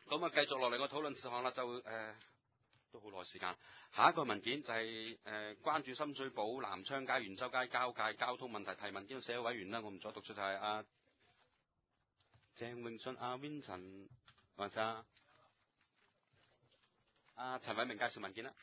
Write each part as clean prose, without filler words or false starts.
咁啊，繼續落嚟我討論事項啦，就都好耐時間。下一個文件就係關注深水埗南昌街、元州街交界交通問題提文件嘅社會委員啦，我唔再讀出就係阿鄭永信、阿 Vincent 或者阿陳偉明介紹文件啦。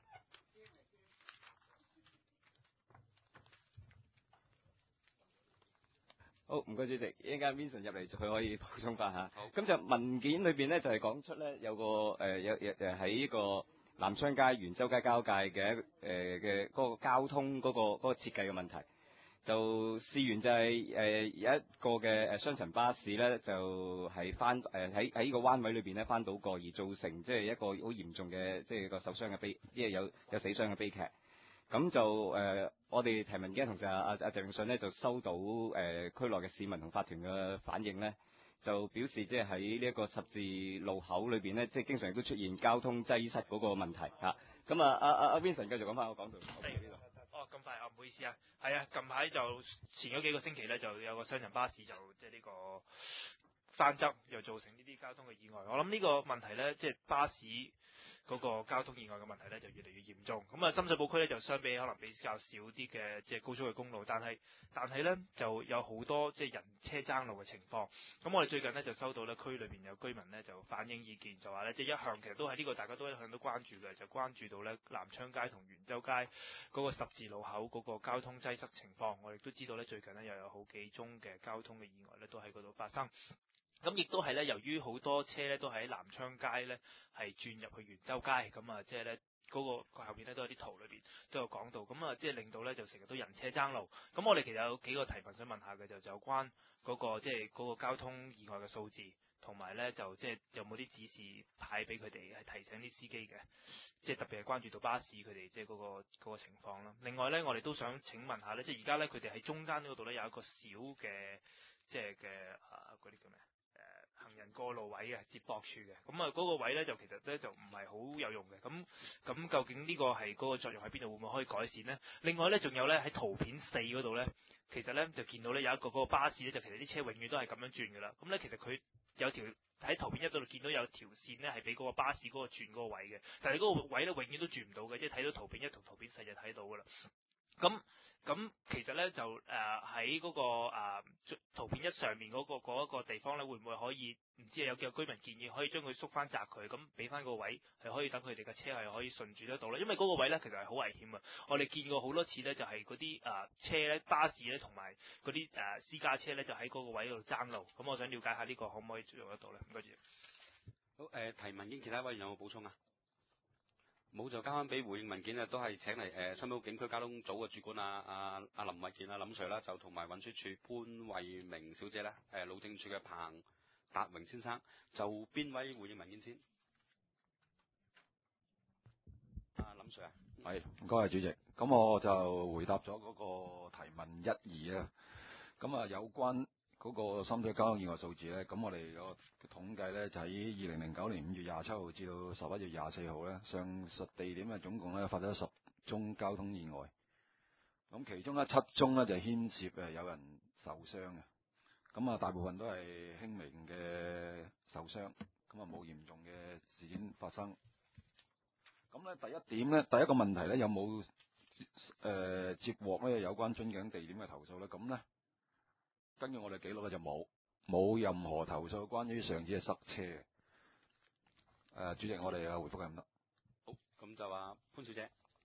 好，唔該主席，一陣間 Vincent 入嚟，佢可以補充翻嚇。 好， 咁就文件裏邊咧，就係講出咧有個有喺呢個南昌街、元州街交界嘅嗰個交通嗰個設計嘅問題。就事緣就係有一個嘅雙層巴士咧，就係喺呢個彎位裏邊咧翻倒過，而造成即係一個好嚴重嘅即係個受傷嘅即係有死傷嘅悲劇。咁就我哋提文嘅同事阿鄭永信呢，就收到區內嘅市民同法團嘅反應呢，就表示即係喺呢一個十字路口裏邊呢，即係經常都出現交通擠塞嗰個問題嚇。咁阿 Vincent 繼續講翻，我講到呢度。 哦，咁快啊，唔好意思啊，係啊，近排就前嗰幾個星期咧，就有個雙層巴士就即係呢個翻側，又造成呢啲交通嘅意外。我諗呢個問題咧，即係巴士嗰個交通意外嘅問題咧，就越嚟越嚴重。咁啊，深水埗區咧就相比可能比較少啲嘅即係高速嘅公路，但係咧就有好多即係人車爭路嘅情況。咁我哋最近咧就收到咧區裏邊有居民咧就反映意見，就話咧即係一向其實都係呢個大家都一向都關注嘅，就關注到咧南昌街同元州街嗰個十字路口嗰個交通擠塞情況。我哋都知道咧最近咧又有好幾宗嘅交通嘅意外咧都喺嗰度發生。咁亦都係咧，由於好多車咧都喺南昌街咧係轉入去元州街，咁啊即係咧嗰個後邊咧都有啲圖裏邊都有講到，咁啊即係令到咧就成日都人車爭路。咁我哋其實有幾個提問想問下嘅，就有關嗰個即係嗰個交通意外嘅數字，同埋咧就即係有冇啲指示牌俾佢哋係提醒啲司機嘅，即係特別係關注到巴士佢哋即係嗰個情況啦。另外咧，我哋都想請問下咧，即係而家咧佢哋喺中間嗰度咧有一個小嘅即係嘅嗰啲叫咩？行人過路位嘅接駁處嘅，咁啊嗰個位咧就其實咧就唔係好有用嘅，咁究竟呢個係嗰個作用喺邊度，會唔會可以改善呢？另外咧仲有咧喺圖片4嗰度咧，其實咧就見到咧有一個嗰個巴士咧，就其實啲車永遠都係咁樣轉㗎啦。咁咧其實佢有條喺圖片1度見到有條線咧係俾嗰個巴士嗰個轉嗰個位嘅，但係嗰個位咧永遠都轉唔到嘅，即係睇到圖片1同圖片4就睇到㗎啦。咁其實咧就喺嗰個圖片1上面嗰一個地方咧，會唔會可以唔知有居民建議可以將佢縮翻窄佢，咁俾翻個位係可以等佢哋嘅車係可以順住得到咧？因為嗰個位咧其實係好危險啊！我哋見過好多次咧，就係嗰啲車咧、巴士咧同埋嗰啲私家車咧，就喺嗰個位度爭路。咁我想了解下呢個可唔可以做得到咧？唔該住。 好，提問件其他委員有冇補充啊？冇就交翻俾回應文件啊，都係請嚟深水埗警區交通組嘅主管阿林偉健林 Sir 啦，就同埋運輸署潘慧明小姐啦，路政署嘅彭達榮先生，就邊位回應文件先？林 Sir 啊， 係，唔該主席。咁我就回答咗嗰個提問1、2啦。咁啊，有關嗰個深水交通意外數字咧，咁我哋個統計咧就喺2009年5月27號至到11月24號咧，上述地點總共咧發生咗10宗交通意外。咁其中7宗咧就牽涉有人受傷嘅。咁啊，大部分都係輕微嘅受傷，咁啊冇嚴重嘅事件發生。咁咧第一點咧，第一個問題咧，有冇接獲咧有關樽頸地點嘅投訴咧？咁咧根據我哋記錄咧就冇任何投訴關於上址嘅塞車嘅。主席，我哋嘅回覆係咁多。 好，咁就話潘小姐。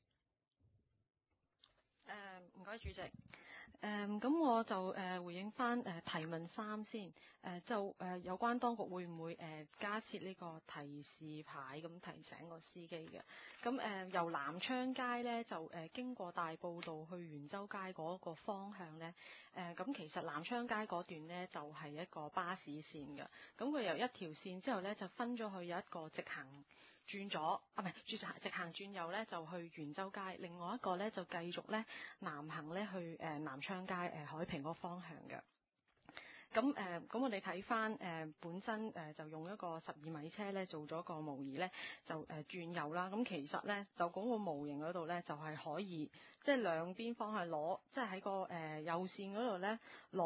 唔該主席。咁我就回應翻提問3先。有關當局會唔會加設呢個提示牌咁提醒個司機嘅？咁由南昌街咧就經過大埔道去元州街嗰個方向咧，咁其實南昌街嗰段咧就係一個巴士線嘅。咁佢由一條線之後咧就分咗去有一個直行轉左唔係直行轉右咧就去元州街，另外一個咧就繼續咧南行咧去南昌街海平嗰個方向嘅。咁我哋睇翻本身就用一個12米車咧做咗個模擬咧，就轉右啦。咁其實咧就嗰個模型嗰度咧就係可以即係兩邊方向攞，即係喺個右線嗰度咧攞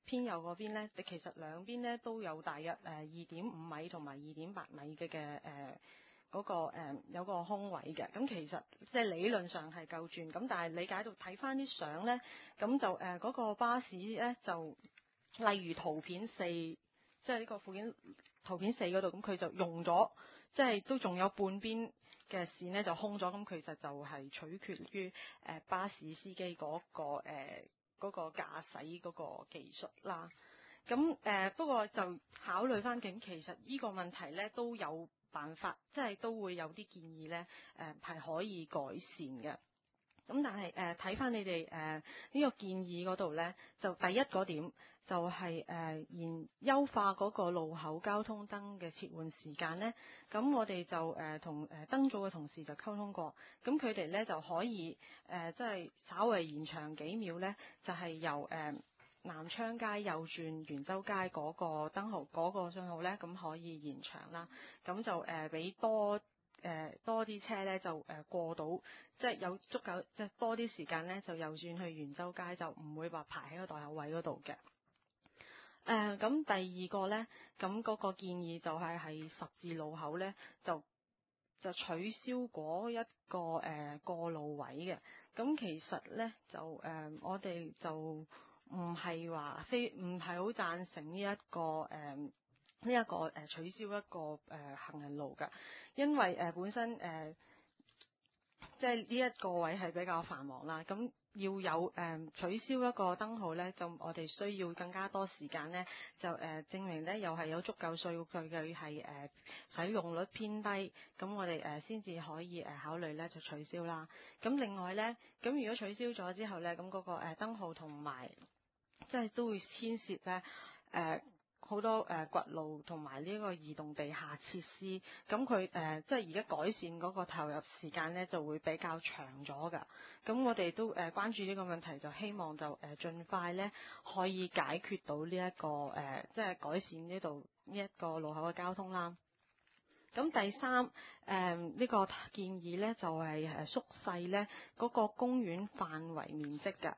偏右嗰邊咧，其實兩邊咧都有大約2.5米同埋2.8米嘅嗰個有個空位嘅。咁其實即係理論上係夠轉，咁但係理解到睇翻啲相咧，咁就嗰個巴士咧就例如圖片4，即係呢個附件圖片4嗰度，咁佢就用咗，即係都仲有半邊嘅線咧就空咗，咁其實就係取決於巴士司機嗰個駕駛嗰個技術啦。咁不過就考慮翻境，其實呢個問題咧都有辦法，即係都會有啲建議咧係可以改善嘅。咁但係睇翻你哋呢個建議嗰度咧，就第一嗰點就係優化嗰個路口交通燈嘅切換時間咧。咁我哋就同燈組嘅同事就溝通過，咁佢哋咧就可以即係稍微延長幾秒咧，就係由南昌街右轉元州街嗰個燈號嗰個信號咧，咁可以延長啦。咁就俾多啲車咧就過到，即係有足夠即係多啲時間咧就右轉去元州街，就唔會話排喺個代口位嗰度嘅。咁第二個咧，咁嗰個建議就係喺十字路口咧就取消嗰一個過路位嘅。咁其實咧就我哋就唔係好贊成呢一個取消一個行人路㗎，因為本身即係呢一個位係比較繁忙啦，咁要有取消一個燈號咧，就我哋需要更加多時間咧，就證明咧又係有足夠數據嘅係使用率偏低，咁我哋先至可以考慮咧就取消啦。咁另外咧，咁如果取消咗之後咧，咁嗰個燈號同埋即係都會牽涉咧好多掘路同埋呢個移動地下設施，咁佢即係而家改善嗰個投入時間咧就會比較長咗㗎。咁我哋都關注呢個問題，就希望就盡快咧可以解決到呢一個即係改善呢度呢一個路口嘅交通啦。咁第三呢個建議咧就係縮細咧嗰個公園範圍面積㗎。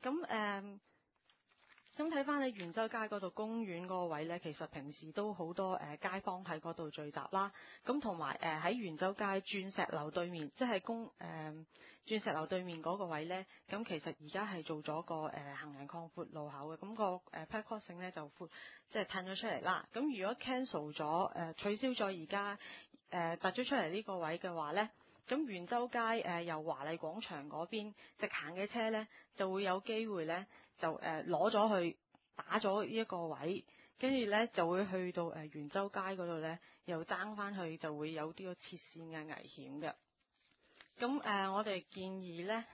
咁睇翻你元州街嗰度公園嗰個位咧，其實平時都好多街坊喺嗰度聚集啦。咁同埋喺元州街鑽石樓對面，即係鑽石樓對面嗰個位咧，咁其實而家係做咗個行人擴闊路口嘅，咁個pet crossing 咧就即係褪咗出嚟啦。咁如果 cancel 咗取消咗而家突咗出嚟呢個位嘅話咧，咁元州街由華麗廣場嗰邊直行嘅車咧，就會有機會咧就攞咗去打咗呢一個位，跟住咧就會去到元州街嗰度咧，又爭翻去，就會有啲個切線嘅危險嘅。咁我哋建議咧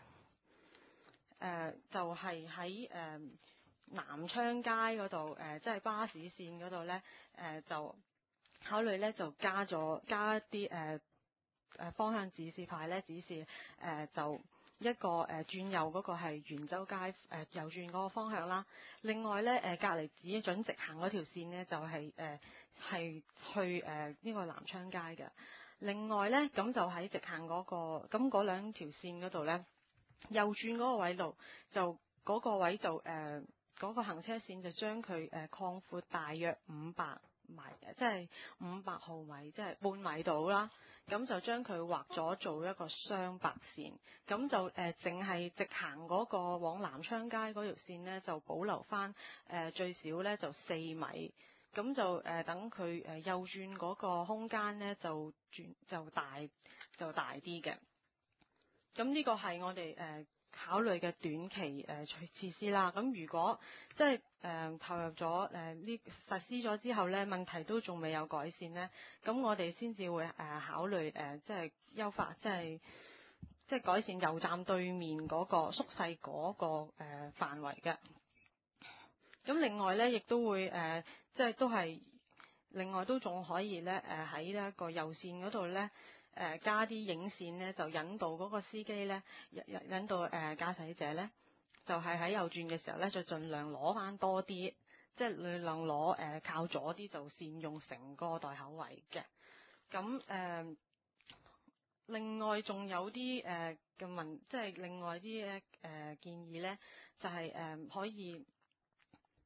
就係喺南昌街嗰度即係巴士線嗰度咧就考慮咧就加一啲方向指示牌咧，指示就一個轉右嗰個係元州街右轉嗰個方向啦。另外咧隔離只準直行嗰條線咧就係去呢個南昌街嘅。另外咧咁就喺直行嗰個咁嗰兩條線嗰度咧，右轉嗰個位度就嗰個位就嗰個行車線就將佢擴闊大約500米，即係500毫米，即係半米度啦。咁就將佢劃咗做一個雙白線，咁就淨係直行嗰個往南昌街嗰條線咧，就保留翻最少咧就4米，咁就等佢右轉嗰個空間咧就大啲嘅。咁呢個係我哋考慮嘅短期設施啦。咁如果即係投入咗呢實施咗之後咧，問題都仲未有改善咧，咁我哋先至會考慮即係優化，即係改善油站對面嗰個縮細嗰個範圍嘅。咁另外咧，亦都會即係都係另外都仲可以咧喺呢一個右線嗰度咧。加啲影線咧，就引導嗰個司機咧，引導駕駛者咧，就係喺右轉嘅時候咧，就盡量攞翻多啲，即係盡量攞靠左啲，就善用成個代口位嘅。咁另外仲有啲嘅即係另外啲建議咧，就係可以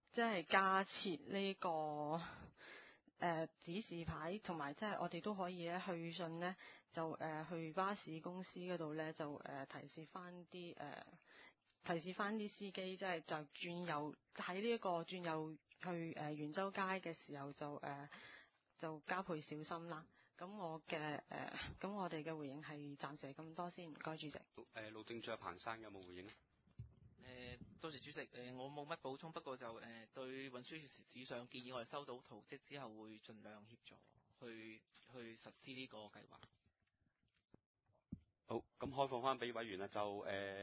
即係加設呢個指示牌，同埋即係我哋都可以咧去信咧，就去巴士公司嗰度咧就提示翻啲司機，即係就轉右喺呢一個轉右去元州街嘅時候就加倍小心啦。咁我哋嘅回應係暫時係咁多先，唔該主席。 路政處彭生有冇回應啊？ 多謝主席。我冇乜補充，不過就對運輸署指上建議，我哋收到圖則之後會盡量協助去實施呢個計劃。 好，咁開放翻俾委員啦，就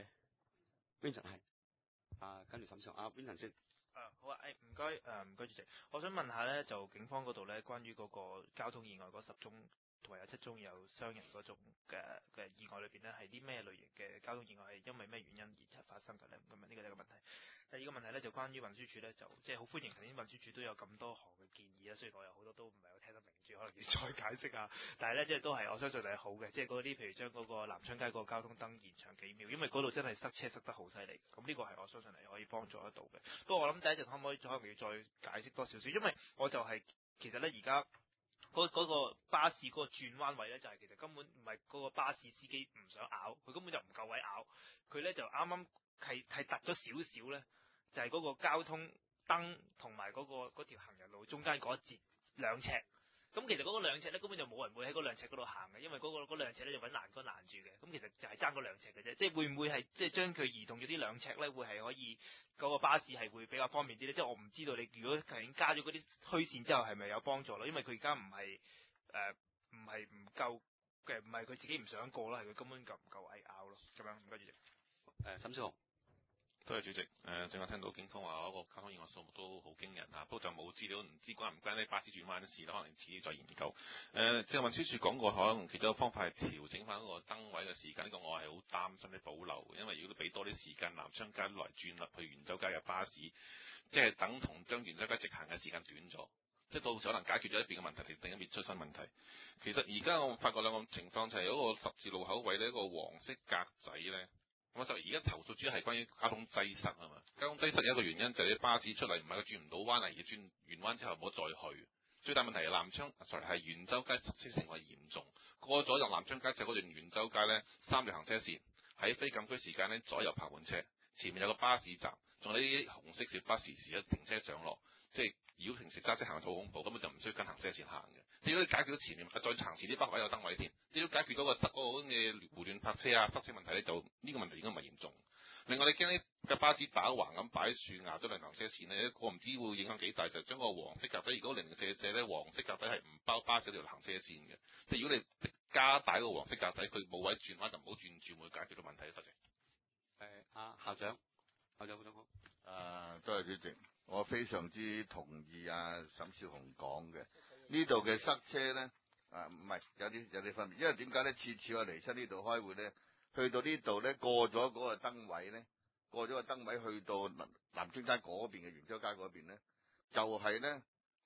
Vincent 係跟住沈少雄Vincent 先。 好啊，唔該主席，我想問下咧，就警方嗰度咧，關於嗰個交通意外嗰10宗同埋有7宗有傷人嗰種嘅意外裏邊咧，係啲咩類型嘅交通意外，係因為咩原因而發生嘅咧？咁呢個第一個問題。第二個問題咧，就關於運輸署咧，就即係好歡迎頭先運輸署都有咁多項嘅建議啦，雖然我有好多都唔係好聽得明住，可能要再解釋下。但係咧，即係都係我相信係好嘅，即係嗰啲譬如將嗰個南昌街嗰個交通燈延長幾秒，因為嗰度真係塞車塞得好犀利。咁呢個係我相信係可以幫助得到嘅。不過我諗第一陣可能要再解釋多少少，因為我就係其實咧而家嗰個巴士嗰個轉彎位咧，就係其實根本唔係嗰個巴士司機唔想拗，佢根本就唔夠位拗，佢咧就啱啱係突咗少少咧，就係嗰個交通燈同埋嗰條行人路中間嗰一截2尺。咁其實嗰個2尺咧，根本就冇人會喺嗰2尺嗰度行嘅，因為嗰2尺咧就揾欄杆攔住嘅。咁其實就係爭嗰2尺嘅啫，即係會唔會係即係將佢移動咗啲2尺咧，會係可以嗰個巴士係會比較方便啲咧？即係我唔知道你如果頭先加咗嗰啲虛線之後係咪有幫助咯？因為佢而家唔係唔夠嘅，唔係佢自己唔想過啦，係佢根本夠唔夠位拗咯。咁樣唔該主席。 沈少雄。 多謝主席。正話聽到警方話嗰個交通意外數目都好驚人啊，不過就冇資料，唔知關唔關啲巴士轉彎嘅事啦，可能遲啲再研究。正話運輸署講過，可能其中一個方法係調整翻嗰個燈位嘅時間，呢個我係好擔心啲保留，因為如果你俾多啲時間南昌街來轉入去元州街嘅巴士，即係等同將元州街直行嘅時間短咗。即係到時可能解決咗一邊嘅問題，另一邊出新問題。其實而家我發覺兩個情況就係嗰個十字路口位呢，一個黃色格仔咧。咁就而家投訴主要係關於交通擠塞啊嘛。交通擠塞有一個原因就係啲巴士出嚟唔係佢轉唔到彎啊，而轉完彎之後唔好再去。最大問題係南昌係元州街塞車情況嚴重。過咗入南昌街就嗰段元州街咧，3條行車線喺非禁區時間咧左右泊滿車，前面有個巴士站，仲有啲紅色小巴時一停車上落，即係如果平時揸車行好恐怖，根本就唔需要跟行車線行嘅。只要解決到前面，再行前啲北位有燈位添，只要解決到個塞嗰個嘅胡亂泊車啊、塞車問題咧，就呢個問題應該唔係嚴重。另外你驚呢架巴士打橫咁擺樹壓咗嚟行車線咧，我唔知會影響幾大，就將個黃色格仔，如果零舍咧黃色格仔係唔包巴士條行車線嘅，即係如果你加大個黃色格仔，佢冇位轉彎就唔好轉會解決到問題。多謝。 校長好。 多謝主席，我非常之同意沈少雄講嘅。呢度嘅塞車咧，唔係有啲分別，因為點解咧？次次我嚟親呢度開會咧，去到呢度咧過咗嗰個燈位咧，過咗個燈位去到南昌街嗰邊嘅元州街嗰邊咧，就係咧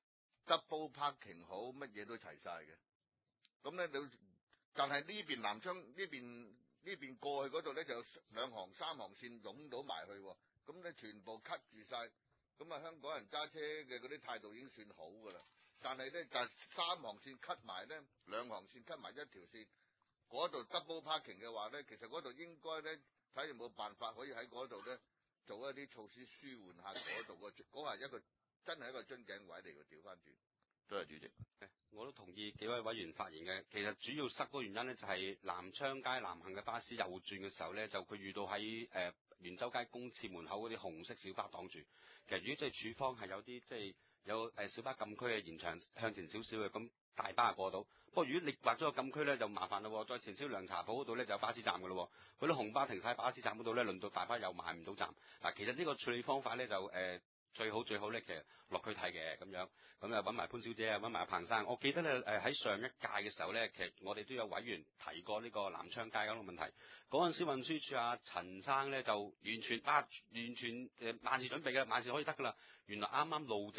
double parking 好，乜嘢都齊晒嘅。咁咧你，但係呢邊南昌呢邊過去嗰度咧就有2行3行線湧到埋去，咁咧全部 cut 住晒。咁香港人揸車嘅嗰啲態度已經算好噶啦。但係咧就3行線 cut 埋咧，2行線 cut 埋一條線，嗰度 double parking 嘅話咧，其實嗰度應該咧睇有冇辦法可以喺嗰度咧做一啲措施舒緩下嗰度嘅，嗰係一個真係一個樽頸位嚟嘅，調翻轉。多謝主席。 我都同意幾位委員發言嘅。其實主要塞嗰個原因咧，就係南昌街南行嘅巴士右轉嘅時候咧，就佢遇到喺元州街公廁門口嗰啲紅色小巴擋住。其實如果即係處方係有啲即係有小巴禁區嘅延長向前少少嘅，咁大巴就過到。不過如果你劃咗個禁區咧，就麻煩咯。再前少涼茶鋪嗰度咧就有巴士站嘅咯。嗰啲紅巴停晒巴士站嗰度咧，輪到大巴又買唔到站。嗱，其實呢個處理方法咧就最好咧，其實落區睇嘅咁樣，咁啊揾埋潘小姐啊，揾埋阿彭生。我記得咧喺上一屆嘅時候咧，其實我哋都有委員提過呢個南昌街嗰個問題。嗰陣時運輸署陳生咧就完全萬事準備嘅，萬事可以得㗎啦。原來啱啱路政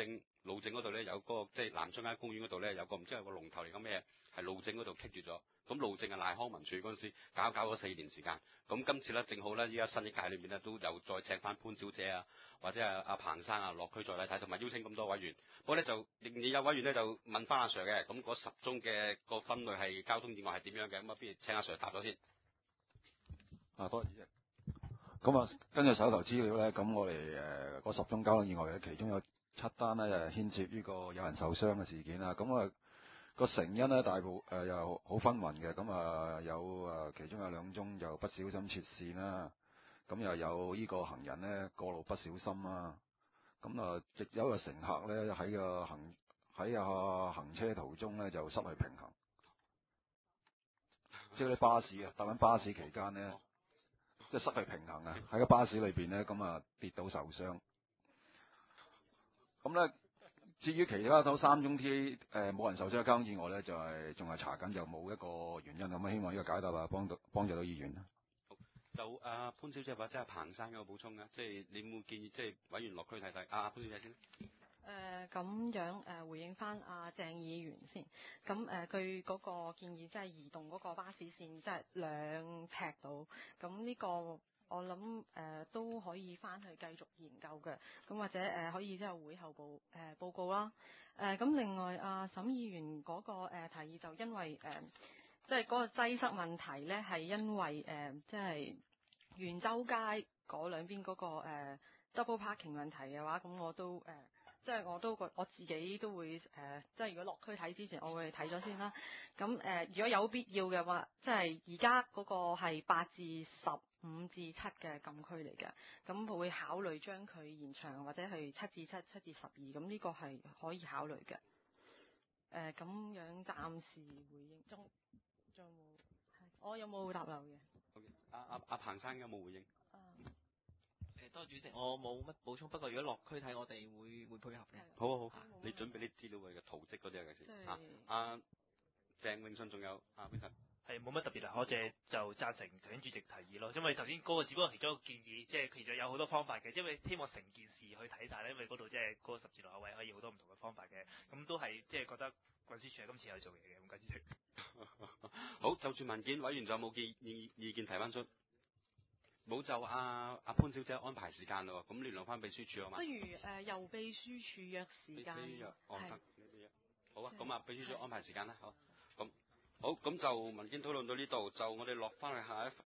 路政嗰度咧有嗰個即係南昌街公園嗰度咧有個唔知有個龍頭嚟咁咩，係路政嗰度棘住咗。咁路政係賴康文署嗰陣時搞咗4年時間。咁今次咧正好咧，依家新一屆裏面咧都有再請翻潘小姐啊，或者係阿彭生啊落區再嚟睇，同埋邀請咁多委員。不過咧就仍然有委員咧就問翻阿 Sir 嘅，咁嗰10宗嘅個分類係交通意外係點樣嘅？咁啊，不如請阿 Sir 答咗先。 多謝主席。咁啊，跟住手頭資料咧，咁我哋嗰10宗交通意外咧，其中有7單咧牽涉呢個有人受傷嘅事件啦。咁啊個成因咧大部又好紛紜嘅。咁啊有其中有2宗就不小心切線啦。咁又有呢個行人咧過路不小心啦。咁啊亦有一個乘客咧喺個行車途中咧就失去平衡，即係啲巴士啊搭緊巴士期間咧。即係失去平衡啊！喺個巴士裏邊咧，咁啊跌倒受傷。咁咧，至於其他3宗冇人受傷嘅交通意外咧，就係仲係查緊，就冇一個原因。咁希望呢個解答啊，幫助到議員啦。 就潘小姐或者係彭生有個補充嘅，即係你會建議即係委員落區睇睇。潘小姐先。 咁樣回應翻鄭議員先。咁佢嗰個建議即係移動嗰個巴士線，即係2尺度。咁呢個我諗都可以翻去繼續研究嘅。咁或者可以之後會後報告啦。咁另外沈議員嗰個提議就因為即係嗰個擠塞問題咧，係因為即係元州街嗰兩邊嗰個double parking 問題嘅話，咁我都即係我自己都會即係如果落區睇之前，我會睇咗先啦。咁如果有必要嘅話，即係而家嗰個係8至15至7嘅禁區嚟嘅，咁我會考慮將佢延長或者係7至7、7至12，咁呢個係可以考慮嘅。咁樣暫時回應仲冇，我有冇答漏嘅？ 阿彭生有冇回應？ 多謝主席，我冇乜補充。不過如果落區睇，我哋會配合嘅。 好，你準備啲資料嘅圖則嗰啲嘅先。鄭永信仲有邊陣？ 係冇乜特別啦，我淨係就贊成頭先主席提議咯，因為頭先嗰個只不過其中一個建議，即係其實有好多方法嘅，因為希望成件事去睇晒咧，因為嗰度即係嗰個十字路口位可以好多唔同嘅方法嘅，咁都係即係覺得運輸署係今次有做嘢嘅，唔該主席。 好，就住文件委員仲有冇意見提翻出？冇就阿潘小姐安排時間咯，咁聯絡翻秘書處啊嘛。 不如由秘書處約時間。 好啊，咁秘書處安排時間啦，好。咁就文件討論到呢度，就我哋落翻去